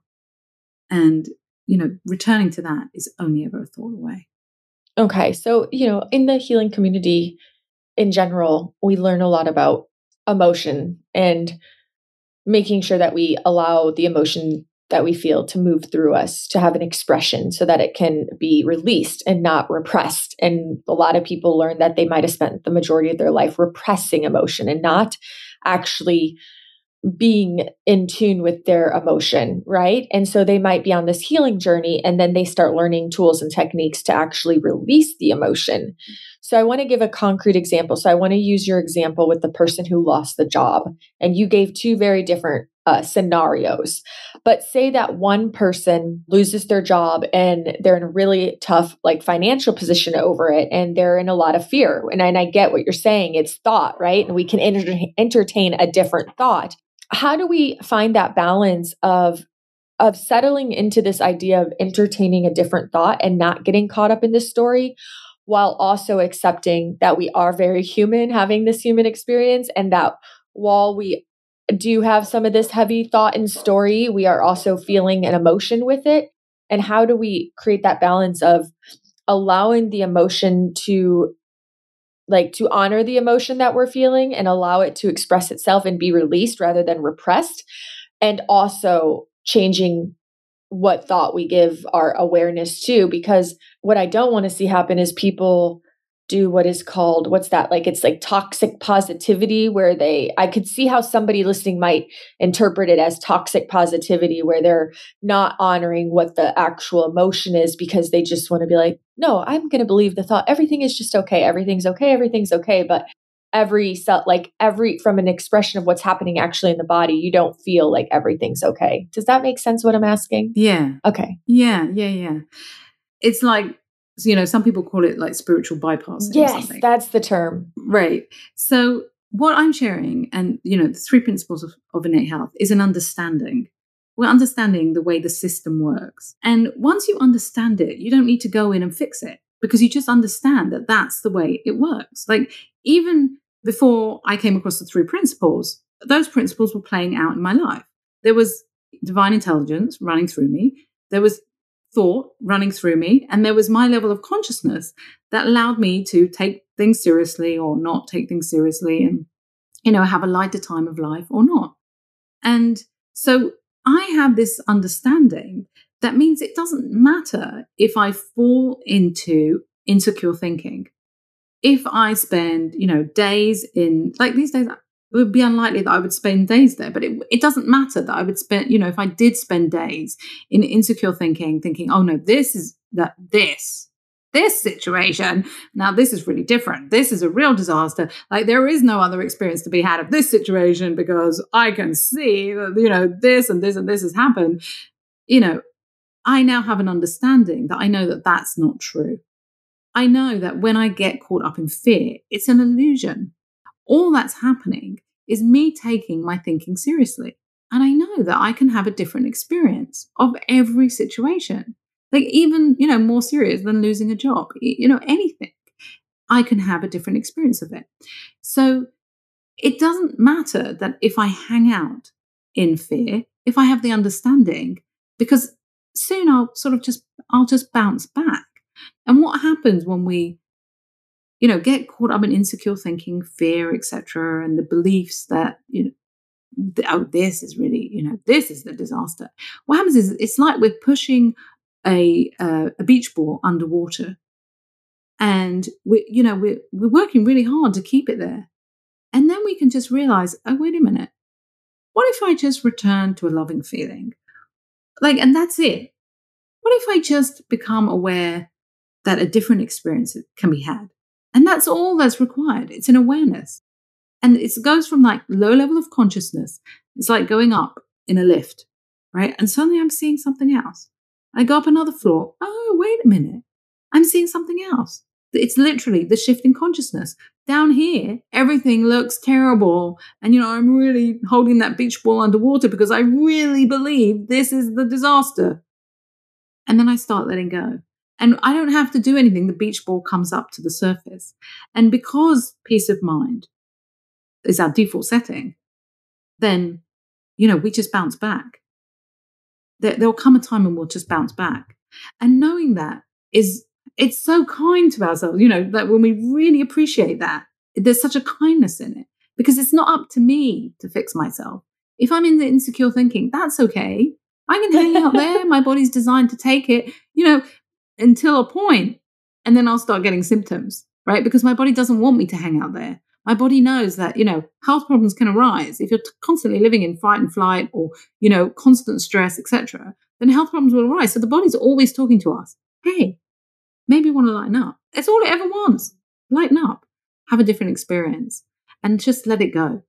And, you know, returning to that is only ever a thought away. Okay. So, you know, in the healing community in general, we learn a lot about emotion and making sure that we allow the emotion that we feel to move through us, to have an expression so that it can be released and not repressed. And a lot of people learn that they might have spent the majority of their life repressing emotion and not actually being in tune with their emotion, right? And so they might be on this healing journey and then they start learning tools and techniques to actually release the emotion. So I want to give a concrete example. So I want to use your example with the person who lost the job. And you gave two very different uh, scenarios. But say that one person loses their job and they're in a really tough like financial position over it and they're in a lot of fear. And, and I get what you're saying. It's thought, right? And we can enter- entertain a different thought. How do we find that balance of of settling into this idea of entertaining a different thought and not getting caught up in this story, while also accepting that we are very human, having this human experience, and that while we do have some of this heavy thought and story, we are also feeling an emotion with it? And how do we create that balance of allowing the emotion to like to honor the emotion that we're feeling and allow it to express itself and be released rather than repressed, and also changing what thought we give our awareness to? Because what I don't want to see happen is people do what is called, what's that? Like, it's like toxic positivity, where they, I could see how somebody listening might interpret it as toxic positivity, where they're not honoring what the actual emotion is because they just want to be like, no, I'm going to believe the thought. Everything is just okay. Everything's okay. Everything's okay. But every cell, like every, from an expression of what's happening actually in the body, you don't feel like everything's okay. Does that make sense what I'm asking? Yeah. Okay. Yeah, yeah, yeah. It's like, you know, some people call it like spiritual bypassing. Yes, or something. That's the term. Right. So what I'm sharing, and, you know, the three principles of, of innate health is an understanding. We're understanding the way the system works. And once you understand it, you don't need to go in and fix it, because you just understand that that's the way it works. Like, even before I came across the three principles, those principles were playing out in my life. There was divine intelligence running through me. There was thought running through me. And there was my level of consciousness that allowed me to take things seriously or not take things seriously, and, you know, have a lighter time of life or not. And so I have this understanding that means it doesn't matter if I fall into insecure thinking. If I spend, you know, days in, like these days, it would be unlikely that I would spend days there, but it, it doesn't matter that I would spend, you know, if I did spend days in insecure thinking, thinking, oh no, this is that, this, this situation, now this is really different. This is a real disaster. Like, there is no other experience to be had of this situation because I can see that, you know, this and this and this has happened. You know, I now have an understanding that I know that that's not true. I know that when I get caught up in fear, it's an illusion. All that's happening is me taking my thinking seriously. And I know that I can have a different experience of every situation. Like, even, you know, more serious than losing a job, you know, anything. I can have a different experience of it. So it doesn't matter that if I hang out in fear, if I have the understanding, because soon I'll sort of just, I'll just bounce back. And what happens when we, you know, get caught up in insecure thinking, fear, et cetera, and the beliefs that, you know, oh, this is really, you know, this is the disaster. What happens is it's like we're pushing a uh, a beach ball underwater, and we, you know, we're we're working really hard to keep it there, and then we can just realize, oh, wait a minute, what if I just return to a loving feeling, like, and that's it. What if I just become aware that a different experience can be had, and that's all that's required. It's an awareness. And it goes from like low level of consciousness. It's like going up in a lift, right? And suddenly I'm seeing something else. I go up another floor. Oh, wait a minute. I'm seeing something else. It's literally the shift in consciousness. Down here, everything looks terrible. And, you know, I'm really holding that beach ball underwater because I really believe this is the disaster. And then I start letting go. And I don't have to do anything. The beach ball comes up to the surface. And because peace of mind is our default setting, then, you know, we just bounce back. There, there'll come a time when we'll just bounce back. And knowing that is, it's so kind to ourselves, you know, that when we really appreciate that, there's such a kindness in it because it's not up to me to fix myself. If I'm in the insecure thinking, that's okay. I can hang out there. My body's designed to take it, you know, until a point, and then I'll start getting symptoms, right? Because my body doesn't want me to hang out there. My body knows that, you know, health problems can arise. If you're t- constantly living in fight and flight or, you know, constant stress, et cetera, then health problems will arise. So the body's always talking to us. Hey, maybe you want to lighten up. That's all it ever wants. Lighten up. Have a different experience. And just let it go.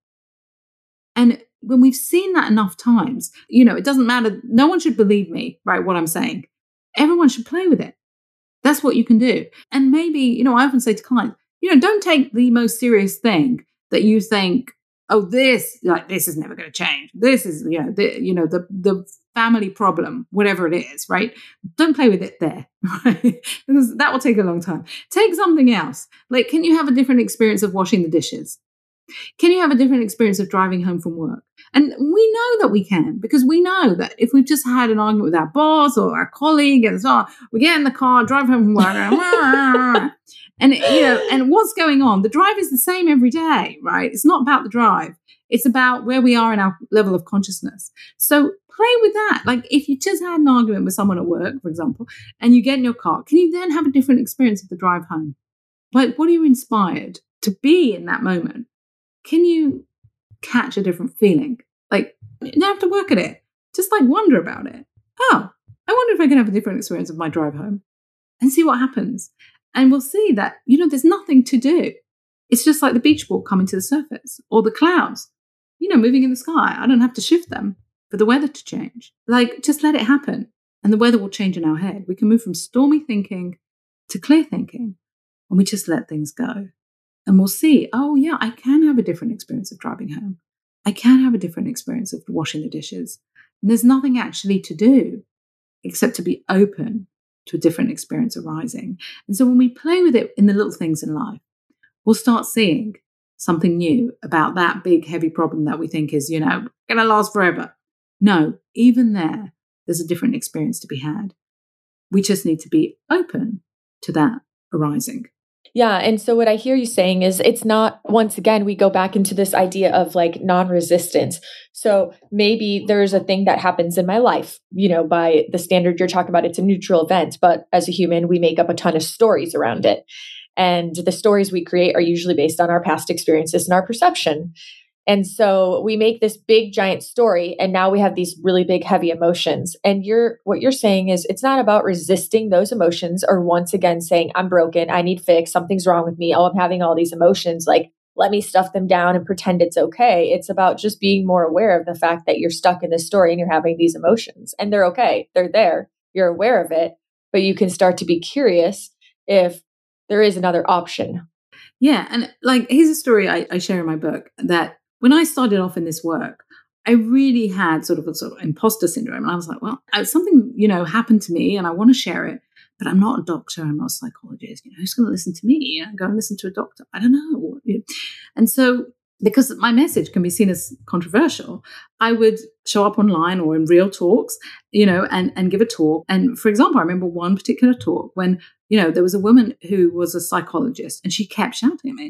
And when we've seen that enough times, you know, it doesn't matter. No one should believe me, right, what I'm saying. Everyone should play with it. That's what you can do. And maybe, you know, I often say to clients, you know, don't take the most serious thing that you think, oh, this, like, this is never going to change. This is, you know, the, you know, the, the family problem, whatever it is, right? Don't play with it there, right? Because that will take a long time. Take something else. Like, can you have a different experience of washing the dishes? Can you have a different experience of driving home from work? And we know that we can, because we know that if we've just had an argument with our boss or our colleague and so on, we get in the car, drive home from work, and, and you know, and what's going on? The drive is the same every day, right? It's not about the drive. It's about where we are in our level of consciousness. So play with that. Like if you just had an argument with someone at work, for example, and you get in your car, can you then have a different experience of the drive home? Like, what are you inspired to be in that moment? Can you catch a different feeling? Like, you don't have to work at it. Just like wonder about it. Oh, I wonder if I can have a different experience of my drive home and see what happens. And we'll see that, you know, there's nothing to do. It's just like the beach ball coming to the surface or the clouds, you know, moving in the sky. I don't have to shift them for the weather to change. Like, just let it happen. And the weather will change in our head. We can move from stormy thinking to clear thinking, and we just let things go. And we'll see, oh, yeah, I can have a different experience of driving home. I can have a different experience of washing the dishes. And there's nothing actually to do except to be open to a different experience arising. And so when we play with it in the little things in life, we'll start seeing something new about that big, heavy problem that we think is, you know, going to last forever. No, even there, there's a different experience to be had. We just need to be open to that arising. Yeah. And so what I hear you saying is it's not, once again, we go back into this idea of like non-resistance. So maybe there's a thing that happens in my life, you know, by the standard you're talking about, it's a neutral event, but as a human, we make up a ton of stories around it. And the stories we create are usually based on our past experiences and our perception. And so we make this big giant story, and now we have these really big heavy emotions. And you're what you're saying is it's not about resisting those emotions or once again saying, I'm broken, I need fixed, something's wrong with me. Oh, I'm having all these emotions. Like, let me stuff them down and pretend it's okay. It's about just being more aware of the fact that you're stuck in this story and you're having these emotions, and they're okay. They're there. You're aware of it, but you can start to be curious if there is another option. Yeah. And like, here's a story I, I share in my book that when I started off in this work, I really had sort of a sort of imposter syndrome. And I was like, well, something, you know, happened to me and I want to share it, but I'm not a doctor. I'm not a psychologist. You know, who's going to listen to me? You know, go and listen to a doctor. I don't know. And so because my message can be seen as controversial, I would show up online or in real talks, you know, and, and give a talk. And for example, I remember one particular talk when, you know, there was a woman who was a psychologist and she kept shouting at me and she kept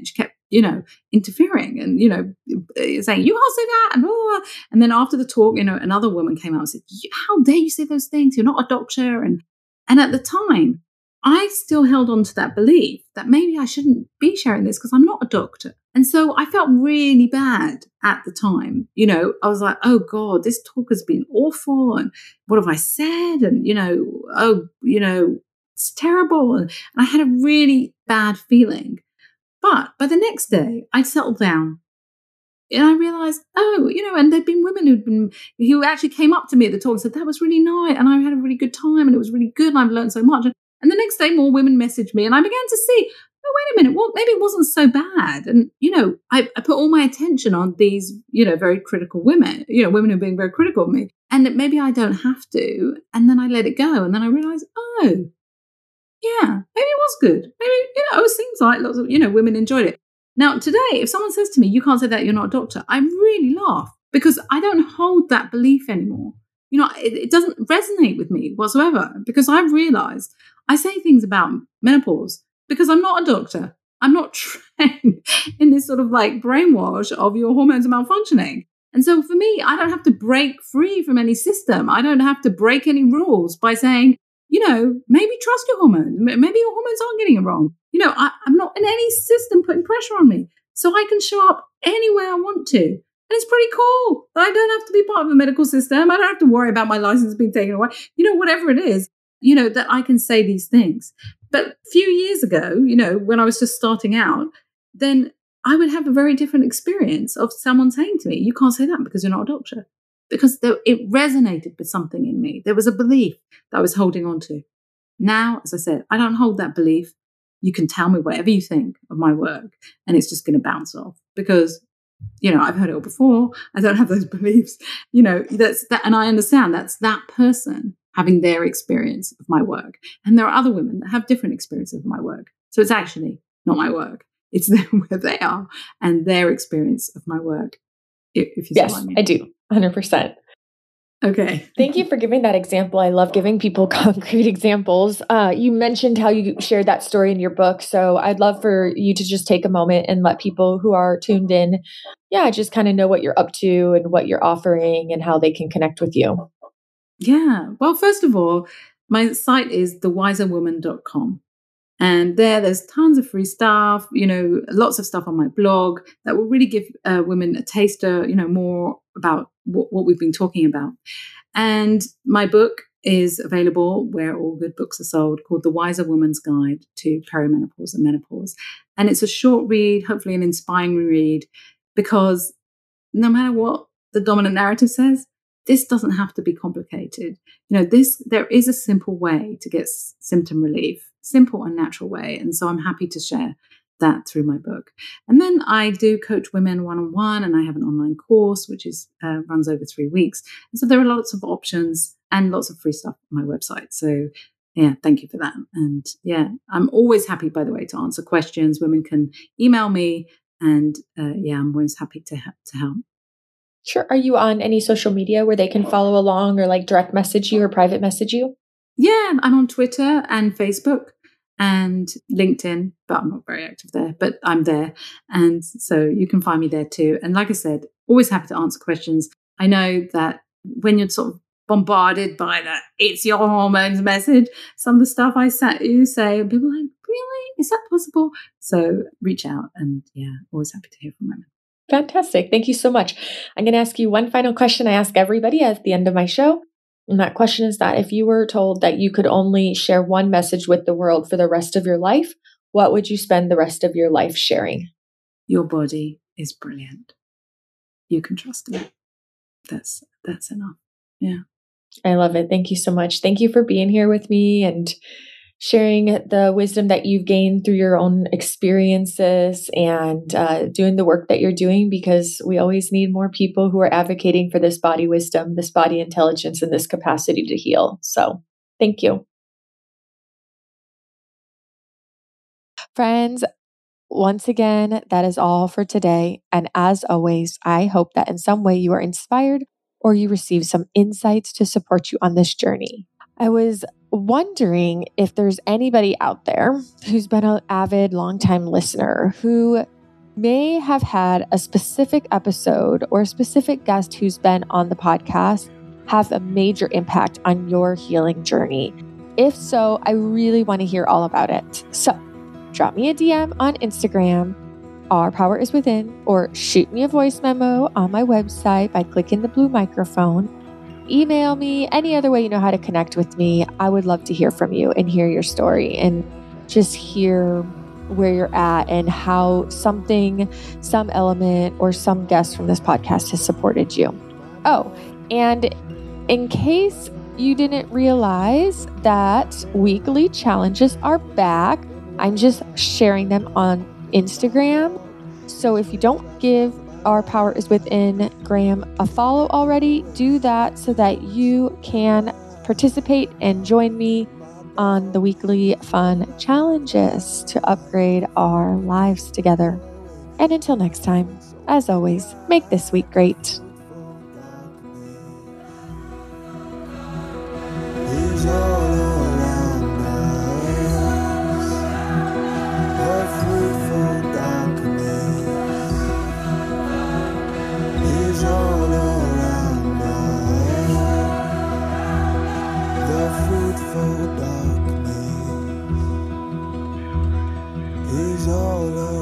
you know, interfering and, you know, saying, you can't say that. And, blah, blah, blah. And then after the talk, you know, another woman came out and said, how dare you say those things? You're not a doctor. And, and at the time, I still held on to that belief that maybe I shouldn't be sharing this because I'm not a doctor. And so I felt really bad at the time. You know, I was like, oh God, this talk has been awful. And what have I said? And, you know, oh, you know, it's terrible. And I had a really bad feeling. But by the next day, I settled down. And I realized, oh, you know, and there'd been women who'd been, who actually came up to me at the talk and said, that was really nice. And I had a really good time and it was really good. And I've learned so much. And the next day, more women messaged me and I began to see, oh, wait a minute, well, maybe it wasn't so bad. And, you know, I, I put all my attention on these, you know, very critical women, you know, women who are being very critical of me. And that maybe I don't have to. And then I let it go. And then I realized, oh, yeah, maybe it was good. Maybe, you know, it seems like lots of, you know, women enjoyed it. Now, today, if someone says to me, you can't say that, you're not a doctor, I really laugh because I don't hold that belief anymore. You know, it, it doesn't resonate with me whatsoever because I've realized I say things about menopause because I'm not a doctor. I'm not trained in this sort of like brainwash of your hormones are malfunctioning. And so for me, I don't have to break free from any system. I don't have to break any rules by saying, you know, maybe trust your hormones. Maybe your hormones aren't getting it wrong. You know, I, I'm not in any system putting pressure on me. So I can show up anywhere I want to. And it's pretty cool. I don't have to be part of the medical system. I don't have to worry about my license being taken away. You know, whatever it is, you know, that I can say these things. But a few years ago, you know, when I was just starting out, then I would have a very different experience of someone saying to me, you can't say that because you're not a doctor. Because there, it resonated with something in me. There was a belief that I was holding on to. Now, as I said, I don't hold that belief. You can tell me whatever you think of my work, and it's just going to bounce off because, you know, I've heard it all before. I don't have those beliefs. You know, that's that, and I understand that's that person having their experience of my work, and there are other women that have different experiences of my work. So it's actually not my work; it's them where they are and their experience of my work. If, if you yes, see what I mean. I do, one hundred percent. Okay. Thank you for giving that example. I love giving people concrete examples. Uh, you mentioned how you shared that story in your book. So I'd love for you to just take a moment and let people who are tuned in, yeah, just kind of know what you're up to and what you're offering and how they can connect with you. Yeah. Well, first of all, my site is the wiser woman dot com. And there, there's tons of free stuff, you know, lots of stuff on my blog that will really give uh, women a taster, you know, more about w- what we've been talking about. And my book is available where all good books are sold, called The Wiser Woman's Guide to Perimenopause and Menopause. And it's a short read, hopefully an inspiring read, because no matter what the dominant narrative says, this doesn't have to be complicated. You know, this there is a simple way to get s- symptom relief, simple and natural way. And so I'm happy to share that through my book. And then I do coach women one-on-one, and I have an online course, which is uh, runs over three weeks. And so there are lots of options and lots of free stuff on my website. So yeah, thank you for that. And yeah, I'm always happy, by the way, to answer questions. Women can email me, and uh, yeah, I'm always happy to ha- to help. Sure. Are you on any social media where they can follow along or like direct message you or private message you? Yeah, I'm on Twitter and Facebook and LinkedIn, but I'm not very active there, but I'm there. And so you can find me there too. And like I said, always happy to answer questions. I know that when you're sort of bombarded by that it's your hormones message, some of the stuff I sa- you say, and people are like, really? Is that possible? So reach out, and yeah, always happy to hear from women. Fantastic. Thank you so much. I'm going to ask you one final question I ask everybody at the end of my show. And that question is that if you were told that you could only share one message with the world for the rest of your life, what would you spend the rest of your life sharing? Your body is brilliant. You can trust it. That's that's enough. Yeah. I love it. Thank you so much. Thank you for being here with me and sharing the wisdom that you've gained through your own experiences and uh, doing the work that you're doing, because we always need more people who are advocating for this body wisdom, this body intelligence, and this capacity to heal. So thank you. Friends, once again, that is all for today. And as always, I hope that in some way you are inspired or you receive some insights to support you on this journey. I was wondering if there's anybody out there who's been an avid, longtime listener who may have had a specific episode or a specific guest who's been on the podcast have a major impact on your healing journey. If so, I really want to hear all about it. So drop me a D M on Instagram, Our Power is Within, or shoot me a voice memo on my website by clicking the blue microphone. Email me, any other way you know how to connect with me. I would love to hear from you and hear your story and just hear where you're at and how something, some element, or some guest from this podcast has supported you. Oh, and in case you didn't realize that weekly challenges are back, I'm just sharing them on Instagram. So if you don't give Our Power is Within Graham a follow already, do that so that you can participate and join me on the weekly fun challenges to upgrade our lives together. And until next time, as always, make this week great. He's all around us, the fruitful darkness. He's all around us, the fruitful darkness. He's all around.